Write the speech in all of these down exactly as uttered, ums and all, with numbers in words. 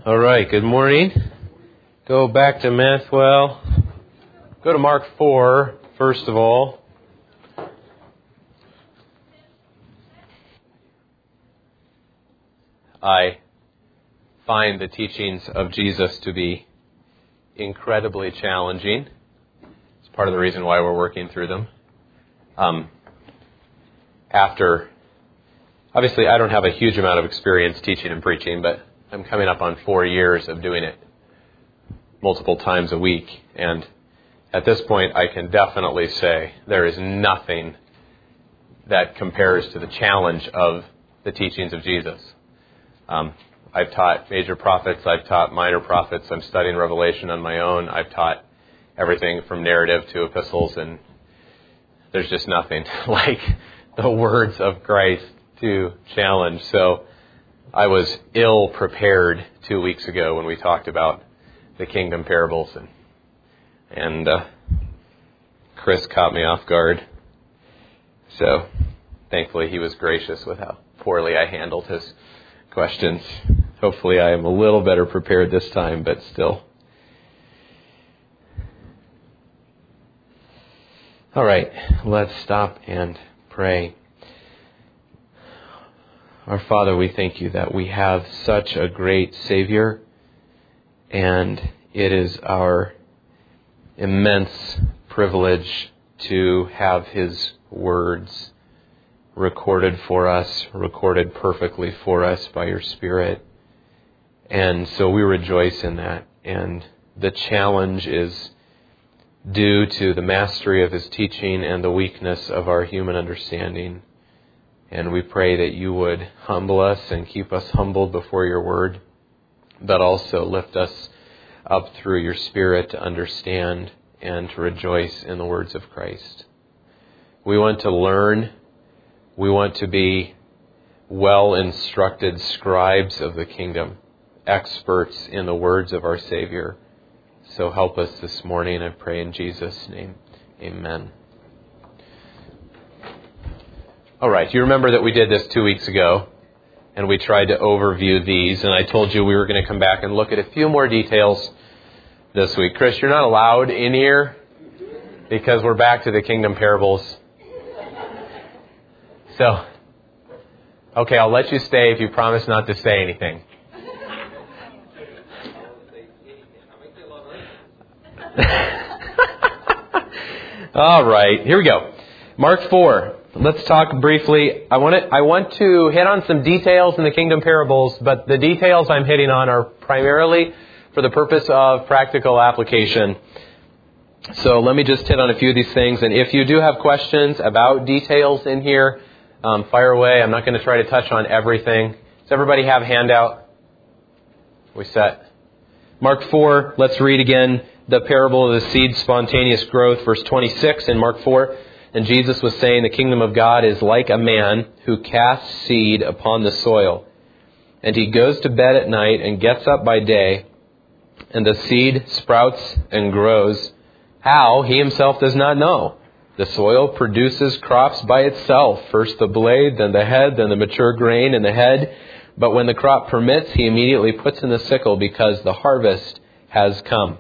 All right, good morning. Go back to Mathwell. Go to Mark four, first of all. I find the teachings of Jesus to be incredibly challenging. It's part of the reason why we're working through them. Um, after, obviously I don't have a huge amount of experience teaching and preaching, but I'm coming up on four years of doing it multiple times a week. And at this point, I can definitely say there is nothing that compares to the challenge of the teachings of Jesus. Um, I've taught major prophets. I've taught minor prophets. I'm studying Revelation on my own. I've taught everything from narrative to epistles, and there's just nothing like the words of Christ to challenge. So I was ill prepared two weeks ago when we talked about the kingdom parables, and and uh, Chris caught me off guard. So thankfully he was gracious with how poorly I handled his questions. Hopefully I am a little better prepared this time, but still. All right, let's stop and pray. Our Father, we thank you that we have such a great Savior, and it is our immense privilege to have His words recorded for us, recorded perfectly for us by your Spirit. And so we rejoice in that. And the challenge is due to the mastery of His teaching and the weakness of our human understanding. And we pray that you would humble us and keep us humbled before your word, but also lift us up through your Spirit to understand and to rejoice in the words of Christ. We want to learn. We want to be well-instructed scribes of the kingdom, experts in the words of our Savior. So help us this morning, I pray in Jesus' name. Amen. All right, you remember that we did this two weeks ago, and we tried to overview these, and I told you we were going to come back and look at a few more details this week. Chris, you're not allowed in here because we're back to the kingdom parables. So, okay, I'll let you stay if you promise not to say anything. All right, here we go. Mark four. Let's talk briefly. I want to, I want to hit on some details in the kingdom parables, but the details I'm hitting on are primarily for the purpose of practical application. So let me just hit on a few of these things. And if you do have questions about details in here, um, fire away. I'm not going to try to touch on everything. Does everybody have a handout? We set. Mark four, let's read again the parable of the seed spontaneous growth, verse twenty-six in Mark four. And Jesus was saying, the kingdom of God is like a man who casts seed upon the soil. And he goes to bed at night and gets up by day, and the seed sprouts and grows. How? He himself does not know. The soil produces crops by itself, first the blade, then the head, then the mature grain in the head. But when the crop permits, he immediately puts in the sickle because the harvest has come.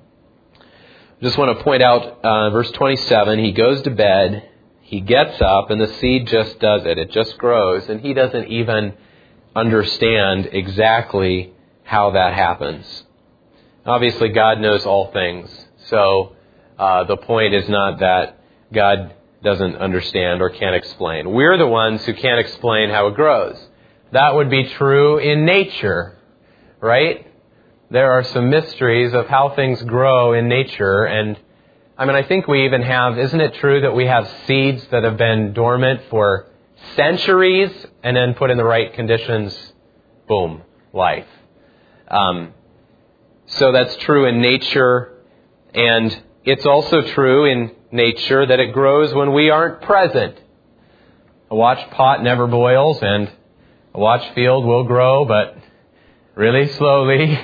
Just want to point out uh, verse twenty-seven, he goes to bed, he gets up, and the seed just does it. It just grows, and he doesn't even understand exactly how that happens. Obviously, God knows all things, so uh, the point is not that God doesn't understand or can't explain. We're the ones who can't explain how it grows. That would be true in nature, right? There are some mysteries of how things grow in nature. And I mean, I think we even have, isn't it true that we have seeds that have been dormant for centuries and then put in the right conditions, boom, life. Um, so that's true in nature. And it's also true in nature that it grows when we aren't present. A watched pot never boils, and a watched field will grow, but really slowly.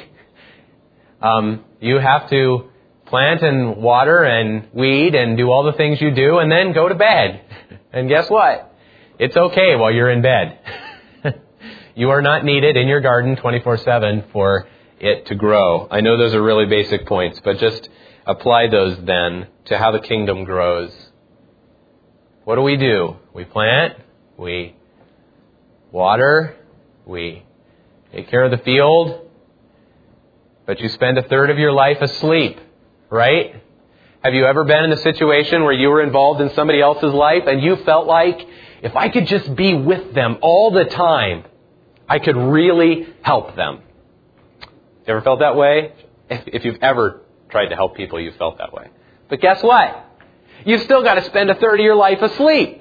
Um, you have to plant and water and weed and do all the things you do and then go to bed. And guess what? It's okay while you're in bed. You are not needed in your garden twenty-four seven for it to grow. I know those are really basic points, but just apply those then to how the kingdom grows. What do we do? We plant, we water, we take care of the field, but you spend a third of your life asleep, right? Have you ever been in a situation where you were involved in somebody else's life and you felt like, if I could just be with them all the time, I could really help them? You ever felt that way? If, if you've ever tried to help people, you've felt that way. But guess what? You've still got to spend a third of your life asleep.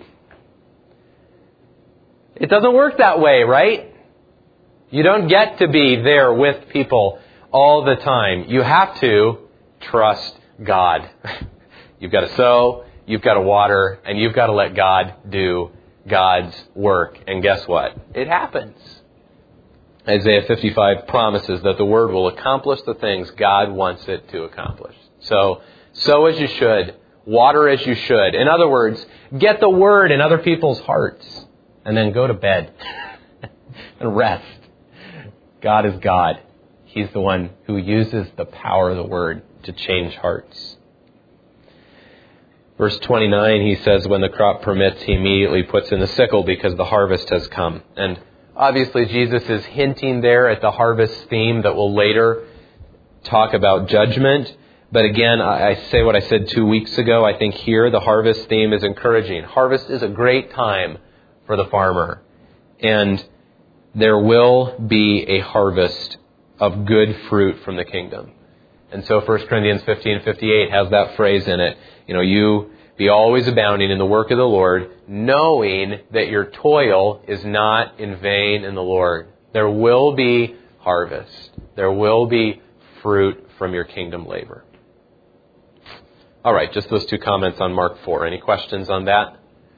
It doesn't work that way, right? You don't get to be there with people all the time. You have to trust God. You've got to sow, you've got to water, and you've got to let God do God's work. And guess what? It happens. Isaiah fifty-five promises that the Word will accomplish the things God wants it to accomplish. So, sow as you should, water as you should. In other words, get the Word in other people's hearts, and then go to bed and rest. God is God. He's the one who uses the power of the Word to change hearts. Verse twenty-nine, he says, when the crop permits, he immediately puts in the sickle because the harvest has come. And obviously, Jesus is hinting there at the harvest theme that will later talk about judgment. But again, I say what I said two weeks ago. I think here the harvest theme is encouraging. Harvest is a great time for the farmer. And there will be a harvest of good fruit from the kingdom. And so First Corinthians fifteen fifty-eight has that phrase in it. You know, you be always abounding in the work of the Lord, knowing that your toil is not in vain in the Lord. There will be harvest. There will be fruit from your kingdom labor. All right, just those two comments on Mark four. Any questions on that?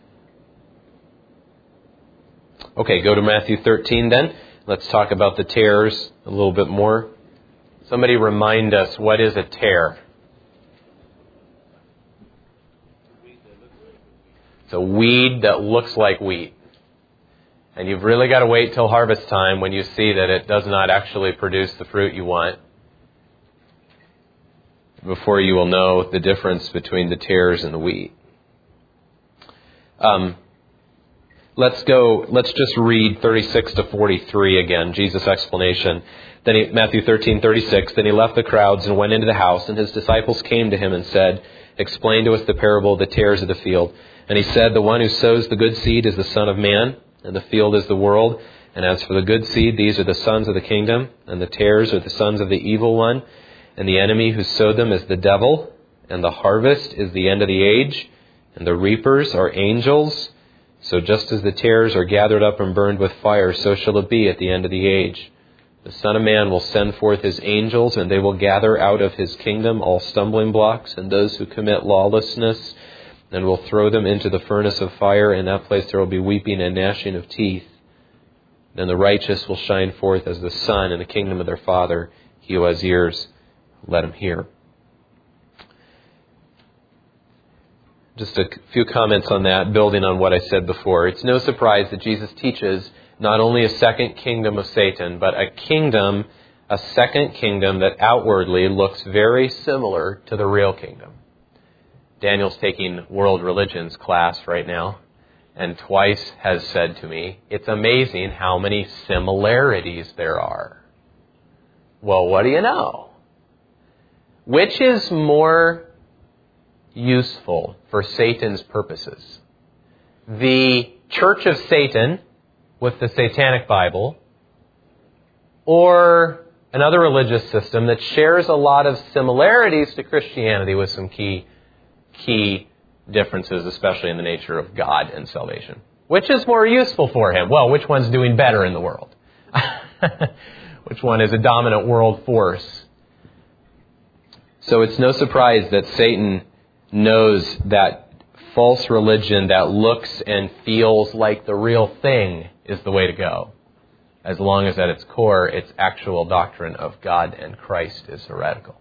Okay, go to Matthew thirteen then. Let's talk about the tares a little bit more. Somebody remind us, what is a tare? It's a weed that looks like wheat. And you've really got to wait till harvest time when you see that it does not actually produce the fruit you want before you will know the difference between the tares and the wheat. Um, let's go, let's just read thirty-six to forty-three again, Jesus' explanation. Then he, Matthew thirteen thirty-six, then he left the crowds and went into the house, and his disciples came to him and said, explain to us the parable of the tares of the field. And he said, the one who sows the good seed is the Son of Man, and the field is the world. And as for the good seed, these are the sons of the kingdom, and the tares are the sons of the evil one. And the enemy who sowed them is the devil, and the harvest is the end of the age, and the reapers are angels. So just as the tares are gathered up and burned with fire, so shall it be at the end of the age. The Son of Man will send forth his angels, and they will gather out of his kingdom all stumbling blocks and those who commit lawlessness, and will throw them into the furnace of fire. In that place there will be weeping and gnashing of teeth. Then the righteous will shine forth as the sun in the kingdom of their Father. He who has ears, let him hear. Just a few comments on that, building on what I said before. It's no surprise that Jesus teaches not only a second kingdom of Satan, but a kingdom, a second kingdom that outwardly looks very similar to the real kingdom. Daniel's taking world religions class right now, and twice has said to me, it's amazing how many similarities there are. Well, what do you know? Which is more useful for Satan's purposes? The Church of Satan with the Satanic Bible, or another religious system that shares a lot of similarities to Christianity with some key key differences, especially in the nature of God and salvation? Which is more useful for him? Well, which one's doing better in the world? Which one is a dominant world force? So it's no surprise that Satan knows that false religion that looks and feels like the real thing is the way to go, as long as at its core its actual doctrine of God and Christ is heretical.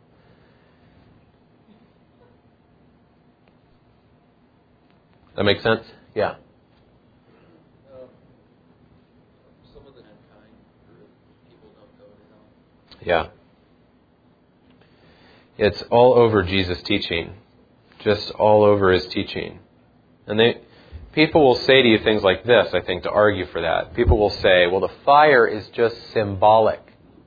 That make sense? Yeah. Uh, some of the mankind group, people don't go to hell. Yeah. It's all over Jesus' teaching. Just all over his teaching. And they, people will say to you things like this, I think, to argue for that. People will say, well, the fire is just symbolic.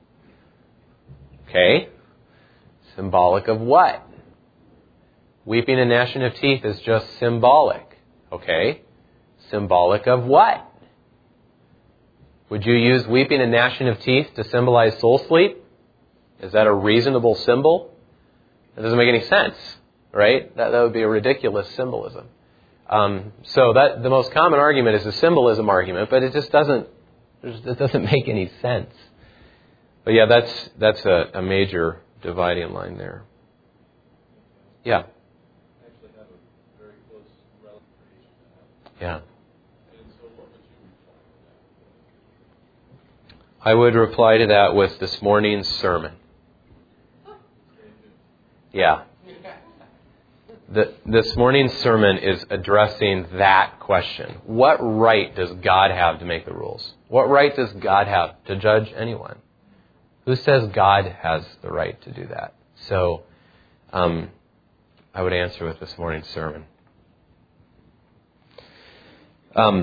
Okay? Symbolic of what? Weeping and gnashing of teeth is just symbolic. Okay? Symbolic of what? Would you use weeping and gnashing of teeth to symbolize soul sleep? Is that a reasonable symbol? That doesn't make any sense, right? That, that would be a ridiculous symbolism. Um, so that the most common argument is a symbolism argument, but it just doesn't it doesn't make any sense. But yeah, that's that's a, a major dividing line there. Yeah. Actually have a very close relative creation to that. Yeah. And so what would you reply to that? I would reply to that with this morning's sermon. Yeah. The, this morning's sermon is addressing that question. What right does God have to make the rules? What right does God have to judge anyone? Who says God has the right to do that? So, um, I would answer with this morning's sermon. Um,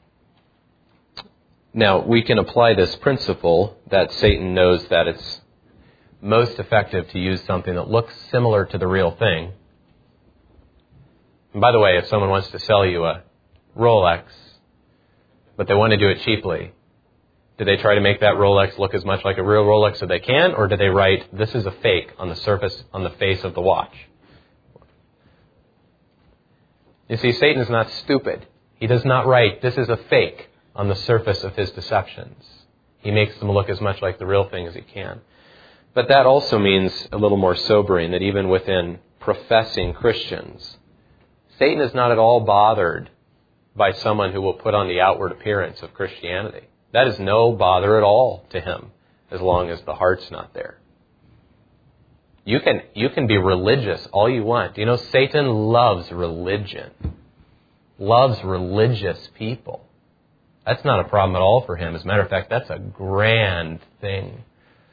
now, we can apply this principle that Satan knows that it's most effective to use something that looks similar to the real thing. And by the way, if someone wants to sell you a Rolex, but they want to do it cheaply, do they try to make that Rolex look as much like a real Rolex as they can, or do they write, this is a fake on the surface, on the face of the watch? You see, Satan is not stupid. He does not write, this is a fake on the surface of his deceptions. He makes them look as much like the real thing as he can. But that also means a little more sobering, that even within professing Christians, Satan is not at all bothered by someone who will put on the outward appearance of Christianity. That is no bother at all to him, as long as the heart's not there. You can, you can be religious all you want. Do you know Satan loves religion? Loves religious people. That's not a problem at all for him. As a matter of fact, that's a grand thing.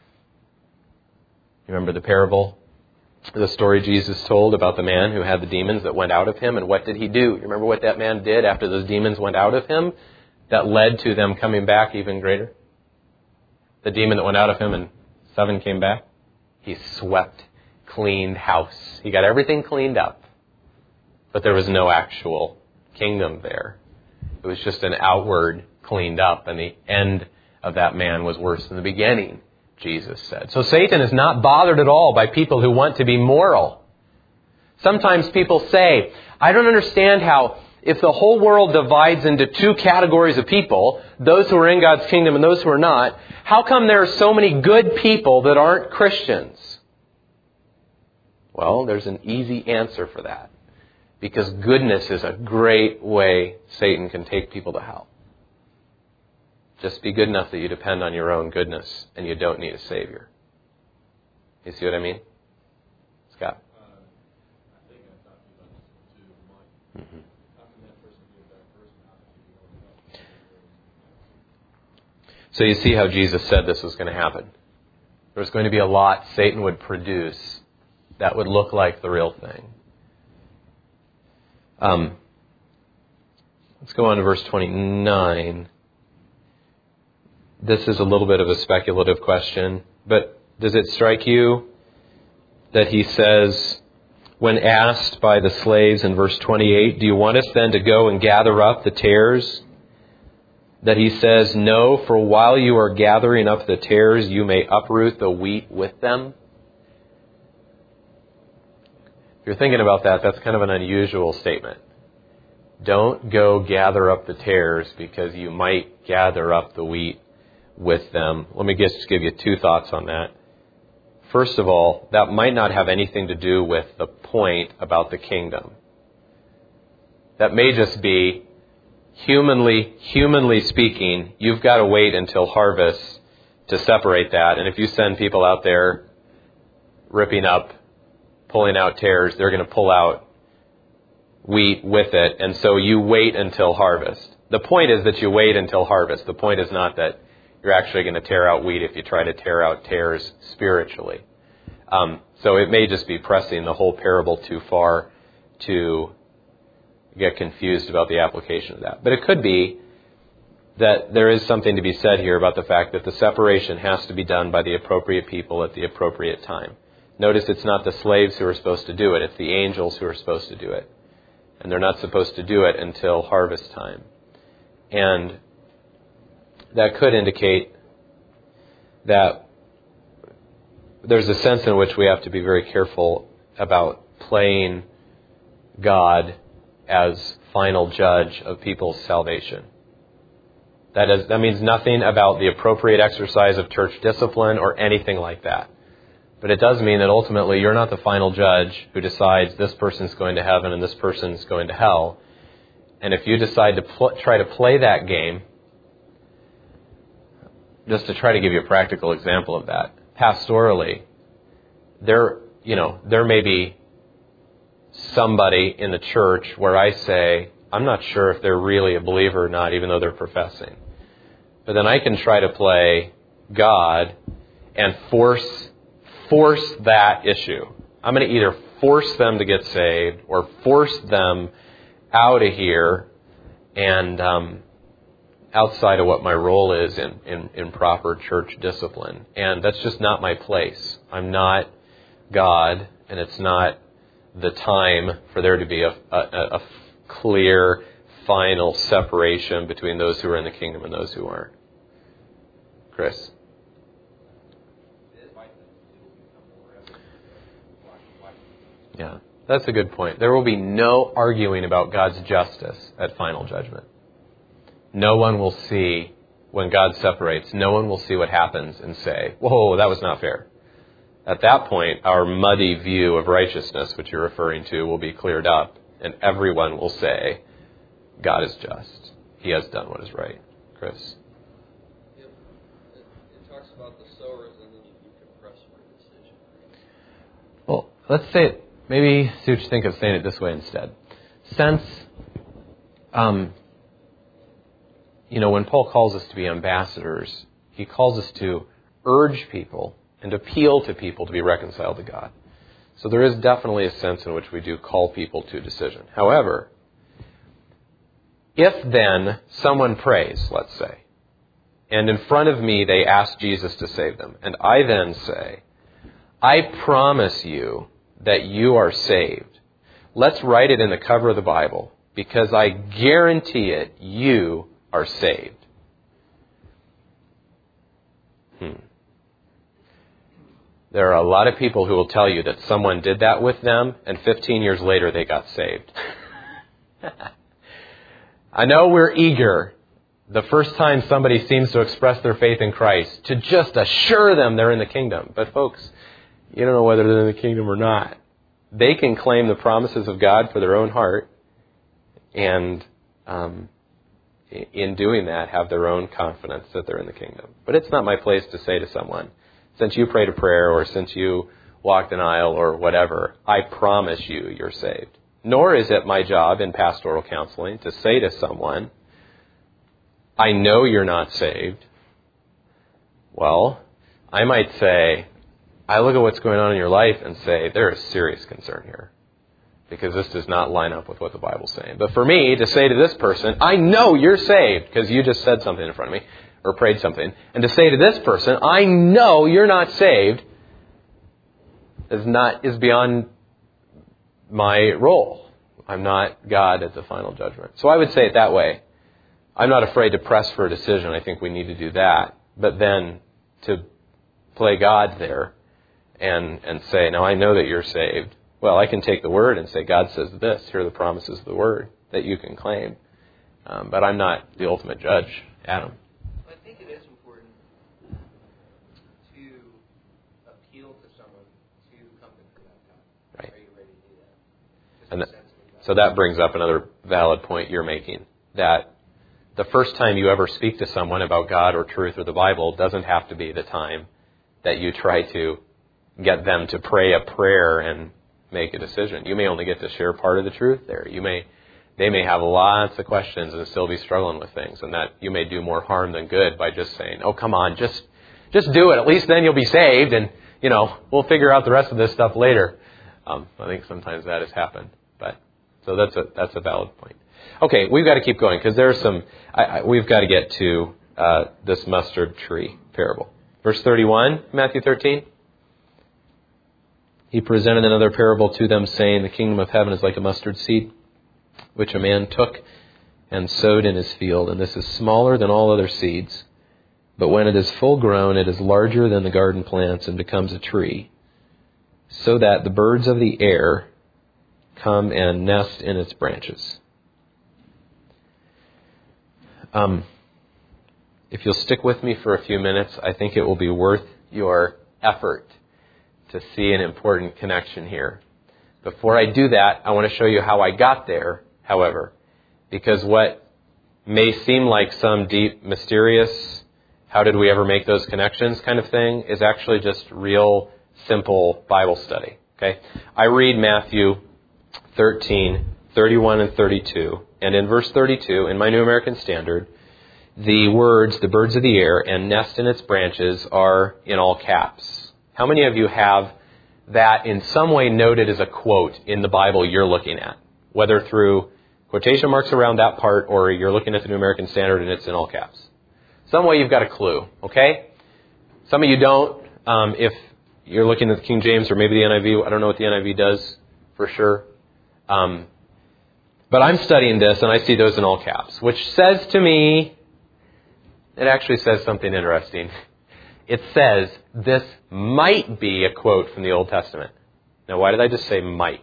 You remember the parable, the story Jesus told about the man who had the demons that went out of him, and what did he do? You remember what that man did after those demons went out of him that led to them coming back even greater? The demon that went out of him and seven came back? He swept, cleaned house. He got everything cleaned up, but there was no actual kingdom there. It was just an outward cleaned up, and the end of that man was worse than the beginning, Jesus said. So Satan is not bothered at all by people who want to be moral. Sometimes people say, I don't understand how, if the whole world divides into two categories of people, those who are in God's kingdom and those who are not, how come there are so many good people that aren't Christians? Well, there's an easy answer for that. Because goodness is a great way Satan can take people to hell. Just be good enough that you depend on your own goodness and you don't need a Savior. You see what I mean? Scott? Uh, I think I talked about this too, Mike. Mm-hmm. How can that person be a bad person? How can he be going to So you see how Jesus said this was going to happen. There's going to be a lot Satan would produce that would look like the real thing. Um, let's go on to verse twenty-nine. This is a little bit of a speculative question, but does it strike you that he says, when asked by the slaves in verse twenty-eight, do you want us then to go and gather up the tares? That he says, no, for while you are gathering up the tares, you may uproot the wheat with them. If you're thinking about that, that's kind of an unusual statement. Don't go gather up the tares because you might gather up the wheat with them. Let me just give you two thoughts on that. First of all, that might not have anything to do with the point about the kingdom. That may just be, humanly, humanly speaking, you've got to wait until harvest to separate that. And if you send people out there ripping up, pulling out tares, they're going to pull out wheat with it. And so you wait until harvest. The point is that you wait until harvest. The point is not that you're actually going to tear out wheat if you try to tear out tares spiritually. Um, so it may just be pressing the whole parable too far to get confused about the application of that. But it could be that there is something to be said here about the fact that the separation has to be done by the appropriate people at the appropriate time. Notice it's not the slaves who are supposed to do it, it's the angels who are supposed to do it. And they're not supposed to do it until harvest time. And that could indicate that there's a sense in which we have to be very careful about playing God as final judge of people's salvation. That is, that means nothing about the appropriate exercise of church discipline or anything like that. But it does mean that ultimately you're not the final judge who decides this person's going to heaven and this person's going to hell. And if you decide to pl- try to play that game, just to try to give you a practical example of that, pastorally, there, you know, there may be somebody in the church where I say, I'm not sure if they're really a believer or not, even though they're professing. But then I can try to play God and force force that issue. I'm going to either force them to get saved or force them out of here and um, outside of what my role is in, in, in proper church discipline. And that's just not my place. I'm not God, and it's not the time for there to be a, a, a clear, final separation between those who are in the kingdom and those who aren't. Chris? Yeah, that's a good point. There will be no arguing about God's justice at final judgment. No one will see, when God separates, no one will see what happens and say, whoa, that was not fair. At that point, our muddy view of righteousness, which you're referring to, will be cleared up, and everyone will say, God is just. He has done what is right. Chris? Yep. It, it talks about the sowers, and then you, you can press for a decision. Well, let's say it. Maybe Such think of saying it this way instead. Since, um, you know, when Paul calls us to be ambassadors, he calls us to urge people and appeal to people to be reconciled to God. So there is definitely a sense in which we do call people to decision. However, if then someone prays, let's say, and in front of me they ask Jesus to save them, and I then say, I promise you that you are saved. Let's write it in the cover of the Bible, because I guarantee it, you are saved. Hmm. There are a lot of people who will tell you that someone did that with them, and fifteen years later they got saved. I know we're eager, the first time somebody seems to express their faith in Christ, to just assure them they're in the kingdom. But folks, you don't know whether they're in the kingdom or not. They can claim the promises of God for their own heart, and um, in doing that, have their own confidence that they're in the kingdom. But it's not my place to say to someone, since you prayed a prayer or since you walked an aisle or whatever, I promise you you're saved. Nor is it my job in pastoral counseling to say to someone, I know you're not saved. Well, I might say, I look at what's going on in your life and say, there is serious concern here, because this does not line up with what the Bible's saying. But for me to say to this person, I know you're saved, because you just said something in front of me, or prayed something, and to say to this person, I know you're not saved, is not is beyond my role. I'm not God at the final judgment. So I would say it that way. I'm not afraid to press for a decision. I think we need to do that. But then to play God there and and say, now I know that you're saved. Well, I can take the word and say, God says this. Here are the promises of the word that you can claim. Um, but I'm not the ultimate judge, Adam. I think it is important to appeal to someone to come to God. Right. Are you ready to do that? Just And a that, sense of so that brings up another valid point you're making, that the first time you ever speak to someone about God or truth or the Bible doesn't have to be the time that you try to get them to pray a prayer and make a decision. You may only get to share part of the truth there. You may, they may have lots of questions and still be struggling with things, and that you may do more harm than good by just saying, "Oh, come on, just, just do it. At least then you'll be saved." And you know, we'll figure out the rest of this stuff later. Um, I think sometimes that has happened. But so that's a that's a valid point. Okay, we've got to keep going because there's some. I, I, we've got to get to uh, this mustard tree parable. Verse thirty-one, Matthew thirteen. He presented another parable to them, saying, "The kingdom of heaven is like a mustard seed, which a man took and sowed in his field. And this is smaller than all other seeds. But when it is full grown, it is larger than the garden plants and becomes a tree, so that the birds of the air come and nest in its branches." Um, if you'll stick with me for a few minutes, I think it will be worth your effort to see an important connection here. Before I do that, I want to show you how I got there, however, because what may seem like some deep, mysterious, how did we ever make those connections kind of thing is actually just real, simple Bible study. Okay, I read Matthew thirteen, thirty-one and thirty-two, and in verse thirty-two, in my New American Standard, the words, "the birds of the air," and "nest in its branches" are in all caps. How many of you have that in some way noted as a quote in the Bible you're looking at? Whether through quotation marks around that part or you're looking at the New American Standard and it's in all caps. Some way you've got a clue, okay? Some of you don't. Um, if you're looking at the King James or maybe the N I V, I don't know what the N I V does for sure. Um, but I'm studying this and I see those in all caps, which says to me, it actually says something interesting. It says this might be a quote from the Old Testament. Now, why did I just say might?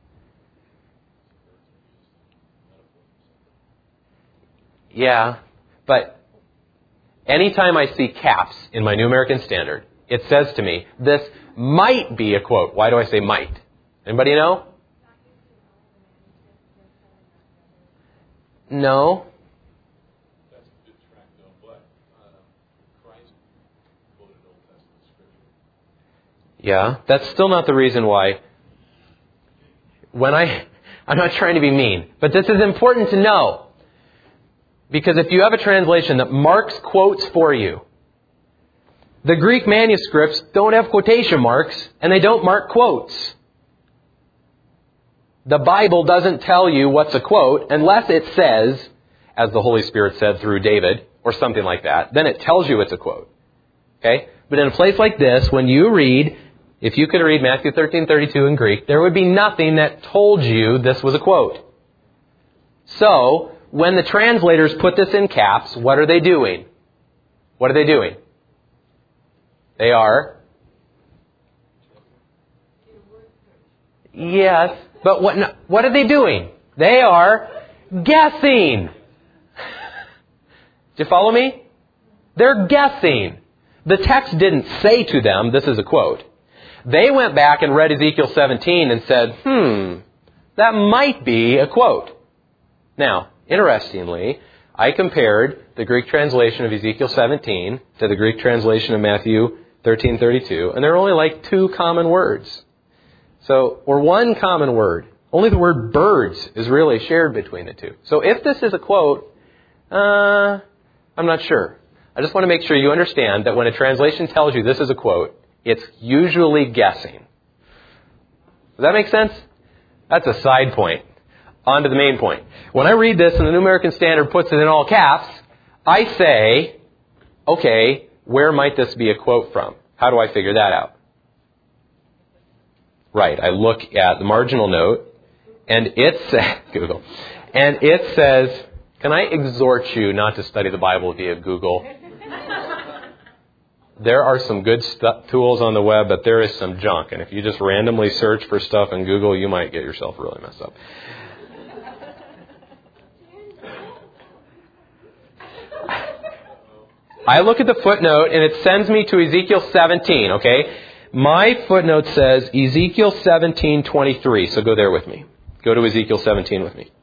Yeah, but anytime I see caps in my New American Standard, it says to me, this might be a quote. Why do I say might? Anybody know? No. That's a good track, though, but uh, Christ quoted Old Testament scripture. Yeah, that's still not the reason why. When I, I'm not trying to be mean, but this is important to know. Because if you have a translation that marks quotes for you, the Greek manuscripts don't have quotation marks, and they don't mark quotes. The Bible doesn't tell you what's a quote unless it says, as the Holy Spirit said through David, or something like that. Then it tells you it's a quote. Okay? But in a place like this, when you read, if you could read Matthew thirteen thirty-two in Greek, there would be nothing that told you this was a quote. So, when the translators put this in caps, what are they doing? What are they doing? They are... Yes, but what, no, what are they doing? They are guessing. Do you follow me? They're guessing. The text didn't say to them, this is a quote. They went back and read Ezekiel seventeen and said, hmm, that might be a quote. Now, interestingly, I compared the Greek translation of Ezekiel seventeen to the Greek translation of Matthew thirteen thirty-two, and there are only like two common words. So, or one common word. Only the word birds is really shared between the two. So if this is a quote, uh, I'm not sure. I just want to make sure you understand that when a translation tells you this is a quote, it's usually guessing. Does that make sense? That's a side point. On to the main point. When I read this and the New American Standard puts it in all caps, I say, okay, where might this be a quote from? How do I figure that out? Right, I look at the marginal note, and it says, Google, and it says, can I exhort you not to study the Bible via Google? There are some good stu- tools on the web, but there is some junk. And if you just randomly search for stuff in Google, you might get yourself really messed up. I look at the footnote, and it sends me to Ezekiel seventeen, okay? My footnote says Ezekiel seventeen twenty-three, so go there with me. Go to Ezekiel seventeen with me.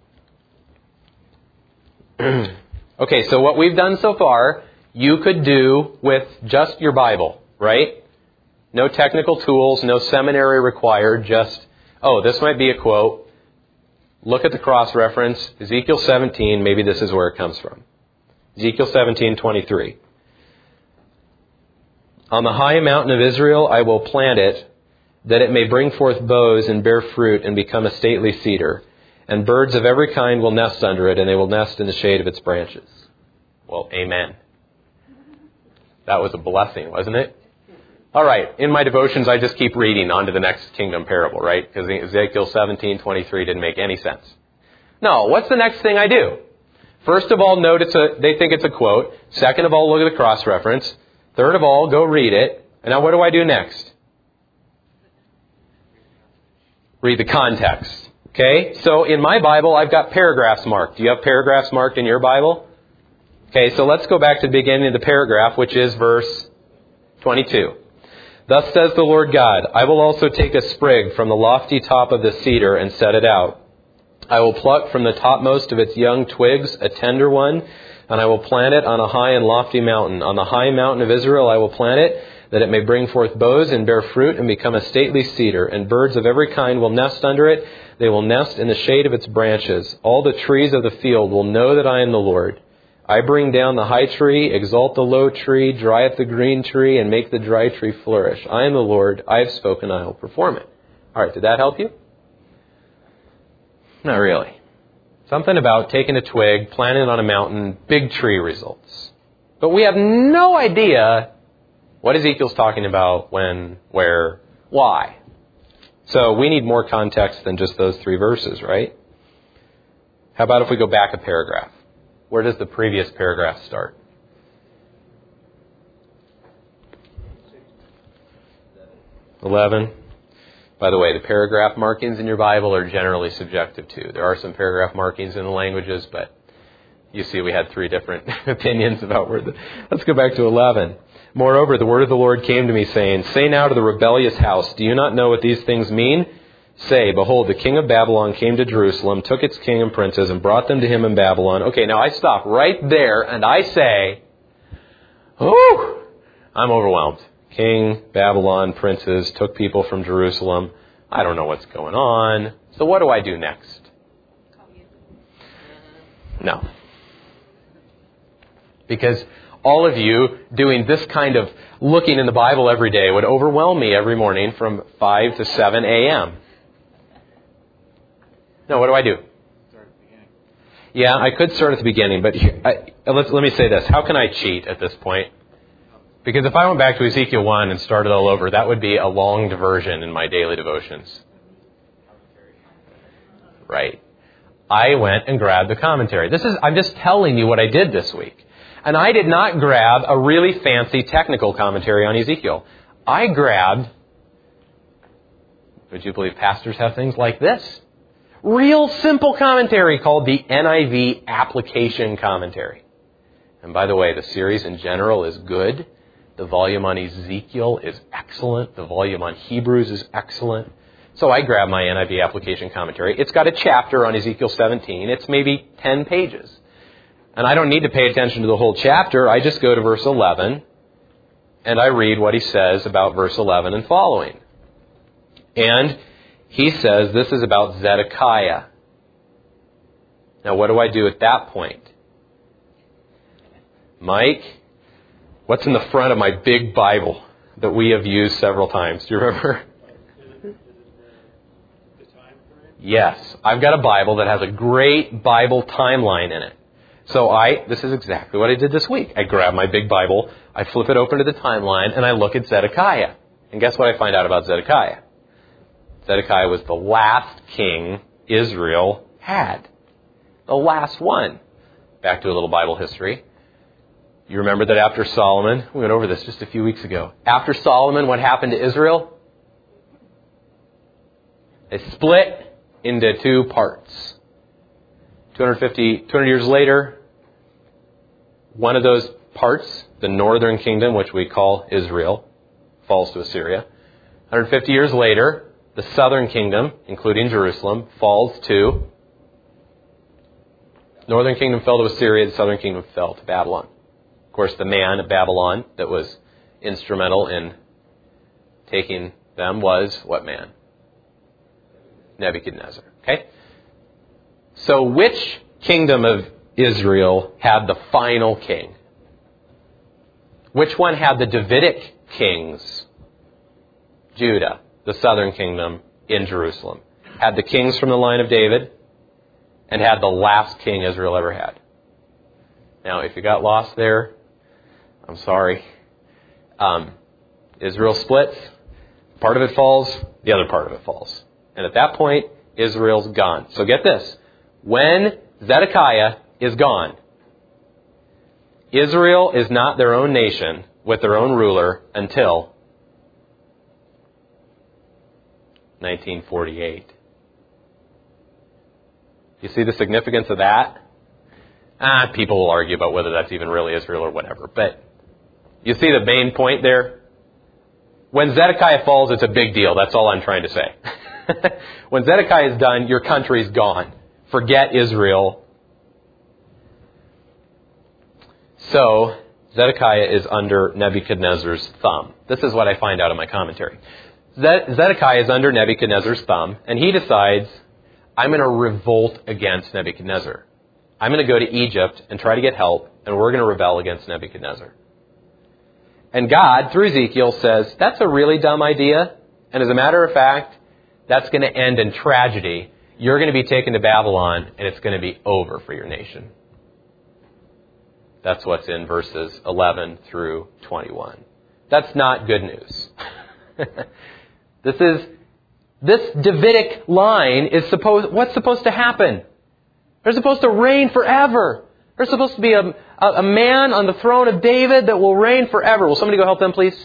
Okay, so what we've done so far, you could do with just your Bible, right? No technical tools, no seminary required, just, oh, this might be a quote. Look at the cross-reference, Ezekiel seventeen, maybe this is where it comes from. Ezekiel seventeen twenty-three. On the high mountain of Israel I will plant it, that it may bring forth boughs and bear fruit and become a stately cedar. And birds of every kind will nest under it, and they will nest in the shade of its branches. Well, amen. That was a blessing, wasn't it? All right, in my devotions, I just keep reading on to the next kingdom parable, right? Because Ezekiel seventeen twenty-three didn't make any sense. No, what's the next thing I do? First of all, note it's a, they think it's a quote. Second of all, look at the cross-reference. Third of all, go read it. And now what do I do next? Read the context. Okay, so in my Bible, I've got paragraphs marked. Do you have paragraphs marked in your Bible? Okay, so let's go back to the beginning of the paragraph, which is verse twenty-two. Thus says the Lord God, I will also take a sprig from the lofty top of the cedar and set it out. I will pluck from the topmost of its young twigs a tender one, and I will plant it on a high and lofty mountain. On the high mountain of Israel I will plant it, that it may bring forth boughs and bear fruit and become a stately cedar. And birds of every kind will nest under it. They will nest in the shade of its branches. All the trees of the field will know that I am the Lord. I bring down the high tree, exalt the low tree, dry up the green tree, and make the dry tree flourish. I am the Lord. I have spoken. I will perform it. All right, did that help you? Not really. Something about taking a twig, planting it on a mountain, big tree results. But we have no idea what Ezekiel's talking about, when, where, why. So we need more context than just those three verses, right? How about if we go back a paragraph? Where does the previous paragraph start? eleven. By the way, the paragraph markings in your Bible are generally subjective too. There are some paragraph markings in the languages, but you see we had three different opinions about where the... Let's go back to eleven. Moreover, the word of the Lord came to me, saying, Say now to the rebellious house, do you not know what these things mean? Say, behold, the king of Babylon came to Jerusalem, took its king and princes, and brought them to him in Babylon. Okay, now I stop right there, and I say, oh, I'm overwhelmed. King, Babylon, princes, took people from Jerusalem. I don't know what's going on. So what do I do next? No. Because all of you doing this kind of looking in the Bible every day would overwhelm me every morning from five to seven a.m. No, what do I do? Start at the beginning. Yeah, I could start at the beginning, but here, I, let's, let me say this. How can I cheat at this point? Because if I went back to Ezekiel one and started all over, that would be a long diversion in my daily devotions. Right. I went and grabbed the commentary. This is, I'm just telling you what I did this week. And I did not grab a really fancy technical commentary on Ezekiel. I grabbed, would you believe pastors have things like this? Real simple commentary called the N I V Application Commentary. And by the way, the series in general is good. The volume on Ezekiel is excellent. The volume on Hebrews is excellent. So I grabbed my N I V Application Commentary. It's got a chapter on Ezekiel seventeen. It's maybe ten pages. And I don't need to pay attention to the whole chapter. I just go to verse eleven, and I read what he says about verse eleven and following. And he says this is about Zedekiah. Now, what do I do at that point? Mike, what's in the front of my big Bible that we have used several times? Do you remember? Yes, I've got a Bible that has a great Bible timeline in it. So I, this is exactly what I did this week. I grab my big Bible, I flip it open to the timeline, and I look at Zedekiah. And guess what I find out about Zedekiah? Zedekiah was the last king Israel had. The last one. Back to a little Bible history. You remember that after Solomon, we went over this just a few weeks ago. After Solomon, what happened to Israel? They split into two parts. two hundred fifty, two hundred years later, one of those parts, the northern kingdom, which we call Israel, falls to Assyria. one hundred fifty years later, the southern kingdom, including Jerusalem, falls to... Northern kingdom fell to Assyria, the southern kingdom fell to Babylon. Of course, the man of Babylon that was instrumental in taking them was what man? Nebuchadnezzar. Okay? So which kingdom of Israel had the final king? Which one had the Davidic kings? Judah, the southern kingdom in Jerusalem. Had the kings from the line of David and had the last king Israel ever had. Now, if you got lost there, I'm sorry. Um, Israel splits. Part of it falls, the other part of it falls. And at that point, Israel's gone. So get this. When Zedekiah is gone, Israel is not their own nation with their own ruler until nineteen forty-eight. You see the significance of that? Ah, people will argue about whether that's even really Israel or whatever. But you see the main point there? When Zedekiah falls, it's a big deal. That's all I'm trying to say. When Zedekiah is done, your country's gone. Forget Israel. So, Zedekiah is under Nebuchadnezzar's thumb. This is what I find out in my commentary. Zedekiah is under Nebuchadnezzar's thumb, and he decides, I'm going to revolt against Nebuchadnezzar. I'm going to go to Egypt and try to get help, and we're going to rebel against Nebuchadnezzar. And God, through Ezekiel, says, that's a really dumb idea, and as a matter of fact, that's going to end in tragedy. You're going to be taken to Babylon, and it's going to be over for your nation. That's what's in verses eleven through twenty-one. That's not good news. This is, this Davidic line is supposed, what's supposed to happen? They're supposed to reign forever. There's supposed to be a, a, a man on the throne of David that will reign forever. Will somebody go help them, please?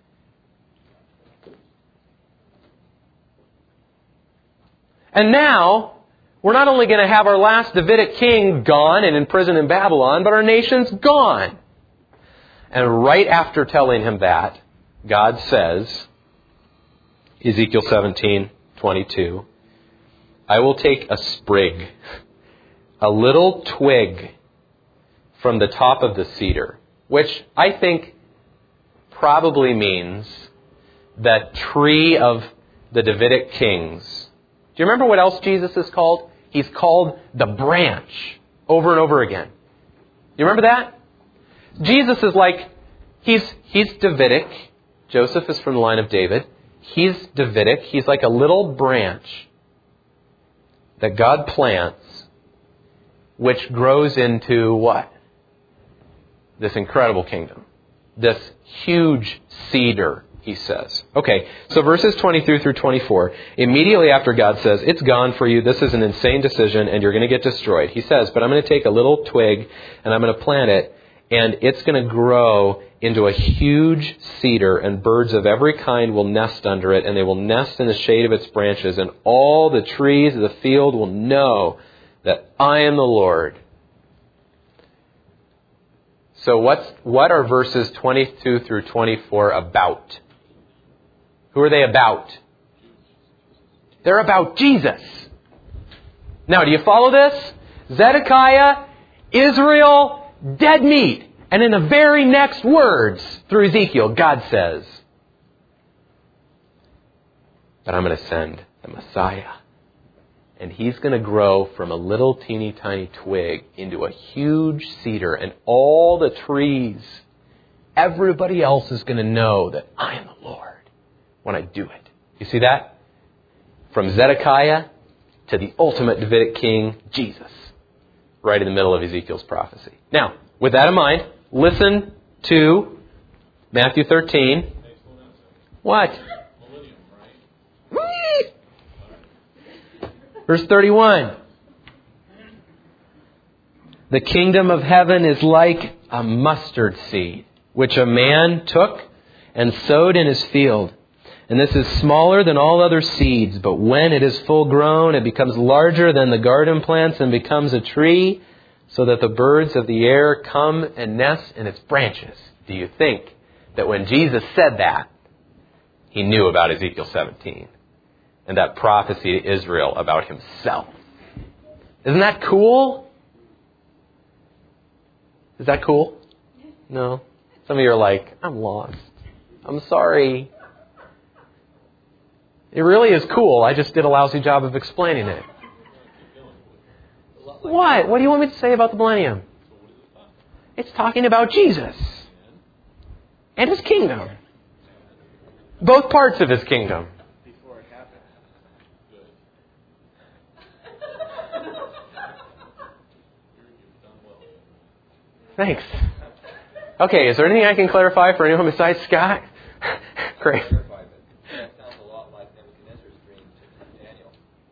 And now, we're not only going to have our last Davidic king gone and in prison in Babylon, but our nation's gone. And right after telling him that, God says, Ezekiel seventeen twenty-two, I will take a sprig, a little twig from the top of the cedar, which I think probably means that tree of the Davidic kings. Do you remember what else Jesus is called? He's called the branch over and over again. You remember that? Jesus is like, he's, he's Davidic. Joseph is from the line of David. He's Davidic. He's like a little branch that God plants, which grows into what? This incredible kingdom. This huge cedar, he says. Okay, so verses twenty-three through twenty-four, immediately after God says, it's gone for you, this is an insane decision, and you're going to get destroyed. He says, but I'm going to take a little twig, and I'm going to plant it, and it's going to grow into a huge cedar, and birds of every kind will nest under it, and they will nest in the shade of its branches, and all the trees of the field will know that I am the Lord. So what's, what are verses twenty-two through twenty-four about? Who are they about? They're about Jesus. Now, do you follow this? Zedekiah, Israel, dead meat. And in the very next words, through Ezekiel, God says, but I'm going to send the Messiah. And he's going to grow from a little teeny tiny twig into a huge cedar. And all the trees, everybody else is going to know that I am the Lord when I do it. You see that? From Zedekiah to the ultimate Davidic king, Jesus. Right in the middle of Ezekiel's prophecy. Now, with that in mind, listen to Matthew thirteen. What? Verse thirty-one. The kingdom of heaven is like a mustard seed, which a man took and sowed in his field. And this is smaller than all other seeds, but when it is full grown, it becomes larger than the garden plants and becomes a tree, so that the birds of the air come and nest in its branches. Do you think that when Jesus said that, he knew about Ezekiel seventeen and that prophecy to Israel about himself? Isn't that cool? Is that cool? No? Some of you are like, I'm lost. I'm sorry. It really is cool. I just did a lousy job of explaining it. What? What do you want me to say about the millennium? It's talking about Jesus. and His kingdom. Both parts of His kingdom. Before it happened. Thanks. Okay, is there anything I can clarify for anyone besides Scott? Great. Clarify, but that sounds a lot like Nebuchadnezzar's dream to Daniel.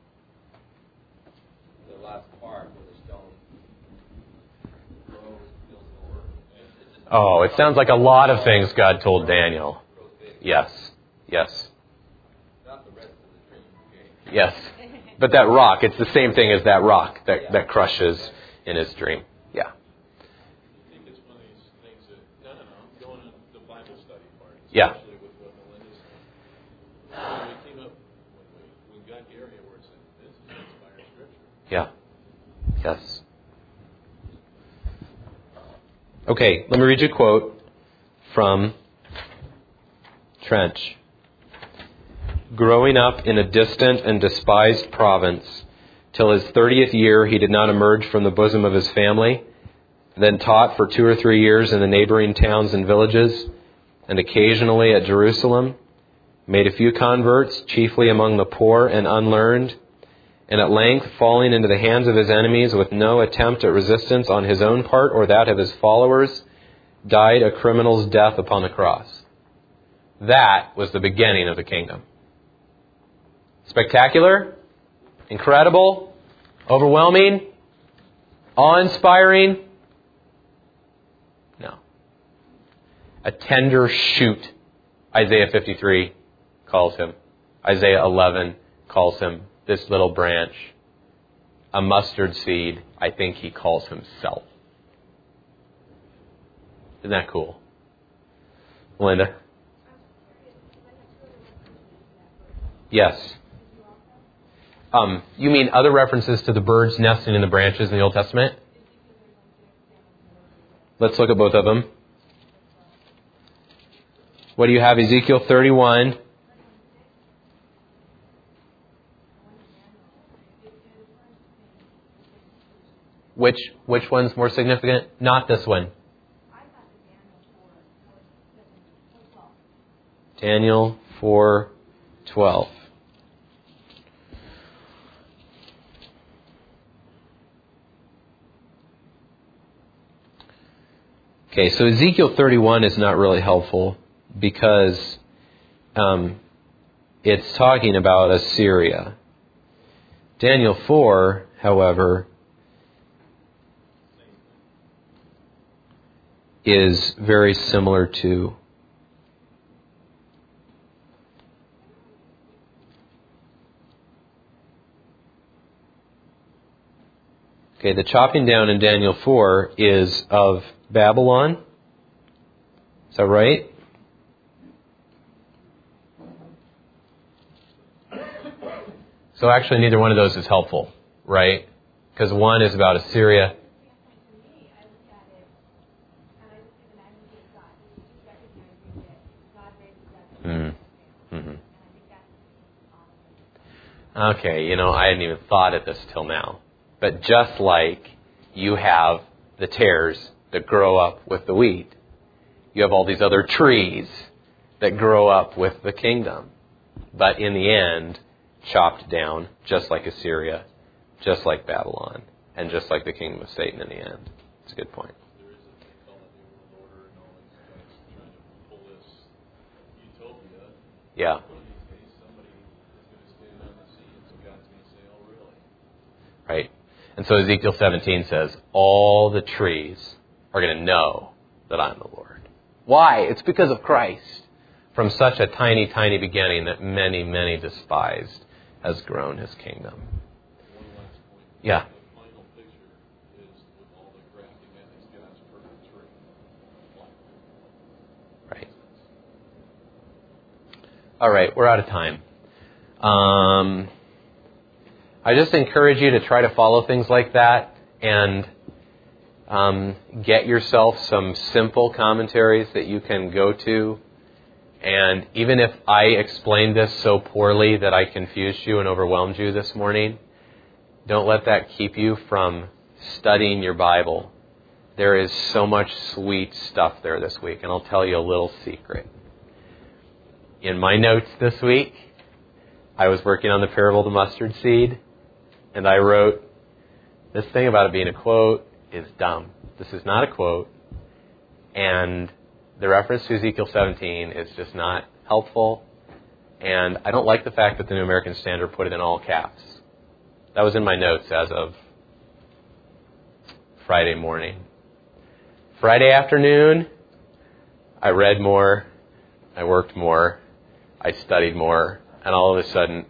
The last part where the stone grows and fills the earth. It's just- Oh, it sounds like a lot of things God told Daniel. grows big. Yes. Yes. Not the rest of the dream. Okay. Yes. But that rock, it's the same thing as that rock that, that crushes in his dream. Yeah. I think it's one of these things that, no, no, no, I'm going to the Bible study part, Yeah. especially with what Melinda's saying. When we came up, when we, we got the area where it said, this is inspired scripture. Yeah. Yes. Okay, let me read you a quote from Trench. Growing up in a distant and despised province, till his thirtieth year he did not emerge from the bosom of his family, then taught for two or three years in the neighboring towns and villages, and occasionally at Jerusalem, made a few converts, chiefly among the poor and unlearned, and at length, falling into the hands of his enemies with no attempt at resistance on his own part or that of his followers, died a criminal's death upon the cross. That was the beginning of the kingdom. Spectacular, incredible, overwhelming, awe-inspiring? No. A tender shoot, Isaiah fifty-three calls him. Isaiah eleven calls him this little branch. A mustard seed, I think he calls himself. Isn't that cool? Melinda? Yes. Um, you mean other references to the birds nesting in the branches in the Old Testament? Let's look at both of them. What do you have? Ezekiel thirty-one. Which which one's more significant? Not this one. Daniel four twelve. Okay, so Ezekiel thirty-one is not really helpful because um, it's talking about Assyria. Daniel four, however, is very similar to Okay, the chopping down in Daniel four is of Babylon. Is that right? So actually neither one of those is helpful, right? Because one is about Assyria. Mm. Mm-hmm. Okay, you know, I hadn't even thought of this till now. But just like you have the tares that grow up with the wheat, you have all these other trees that grow up with the kingdom. But in the end, chopped down, just like Assyria, just like Babylon, and just like the kingdom of Satan in the end. It's a good point. There is a thing called the New World Order and all these guys trying to pull this utopia. Yeah. One of these days, somebody is going to stand on the sea and so God's going to say, oh, really? Right. And so Ezekiel seventeen says, all the trees are going to know that I'm the Lord. Why? It's because of Christ. From such a tiny, tiny beginning that many, many despised has grown his kingdom. One last point. Yeah. The final picture is with all the grafting in is God's perfect tree. Right. All right, we're out of time. Um, I just encourage you to try to follow things like that and um, get yourself some simple commentaries that you can go to. And even if I explained this so poorly that I confused you and overwhelmed you this morning, don't let that keep you from studying your Bible There is so much sweet stuff there this week, and I'll tell you a little secret. In my notes this week, I was working on the parable of the mustard seed, and I wrote, this thing about it being a quote is dumb. This is not a quote, and the reference to Ezekiel seventeen is just not helpful, and I don't like the fact that the New American Standard put it in all caps. That was in my notes as of Friday morning. Friday afternoon, I read more, I worked more, I studied more, and all of a sudden,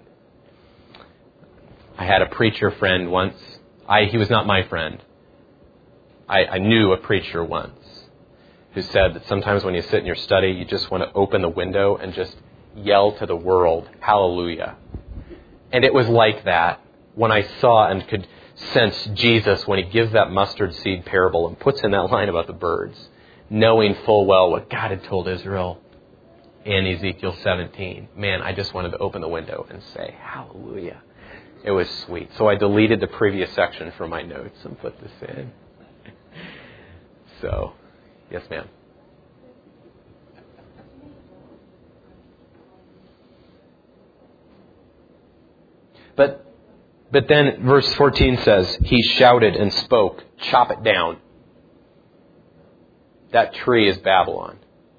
I had a preacher friend once. I, he was not my friend. I, I knew a preacher once who said that sometimes when you sit in your study, you just want to open the window and just yell to the world, hallelujah. And it was like that when I saw and could sense Jesus when he gives that mustard seed parable and puts in that line about the birds, knowing full well what God had told Israel in Ezekiel seventeen. Man, I just wanted to open the window and say, hallelujah. It was sweet. So I deleted the previous section from my notes and put this in. So, yes, ma'am. But but then verse fourteen says, he shouted and spoke, chop it down. That tree is Babylon.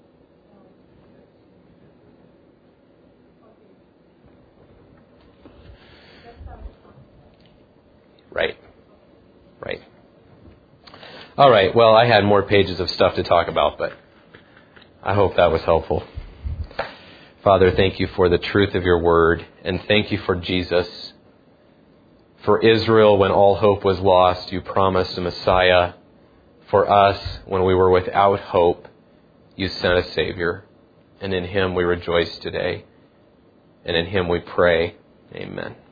Right. Right. All right. Well, I had more pages of stuff to talk about, but I hope that was helpful. Father, thank you for the truth of your word, and thank you for Jesus. For Israel, when all hope was lost, you promised a Messiah. For us, when we were without hope, you sent a Savior. And in him we rejoice today. And in him we pray. Amen.